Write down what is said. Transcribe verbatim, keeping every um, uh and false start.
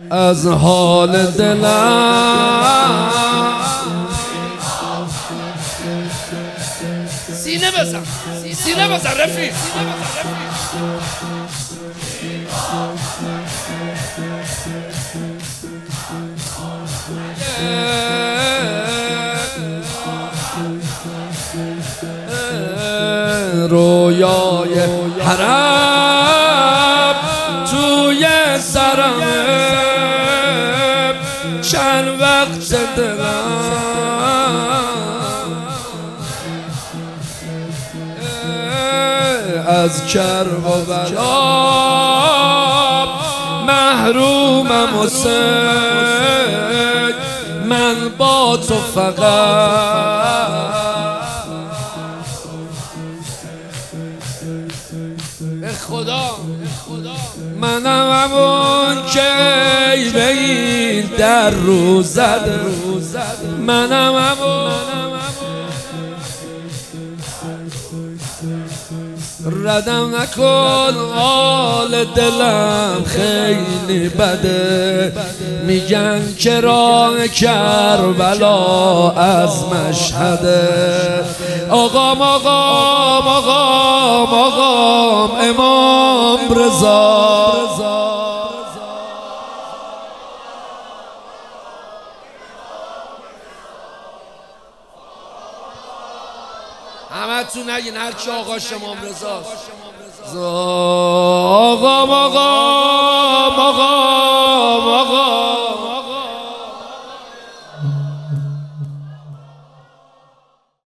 از حال دلم سینه بزن سینه بزن رفیق رویای حرم توی سرم چند وقت دلم از کرب و بلا محرومم و سگ من با تو فقط به خدا منم همون که به این در رو زده منم همون ردم نکن حال دلم خیلی بده میگن که راه کربلا از مشهده آقام آقام آقام آقام امام رضا همه تو نگین هرچی آقا امام رضاست آقام آقام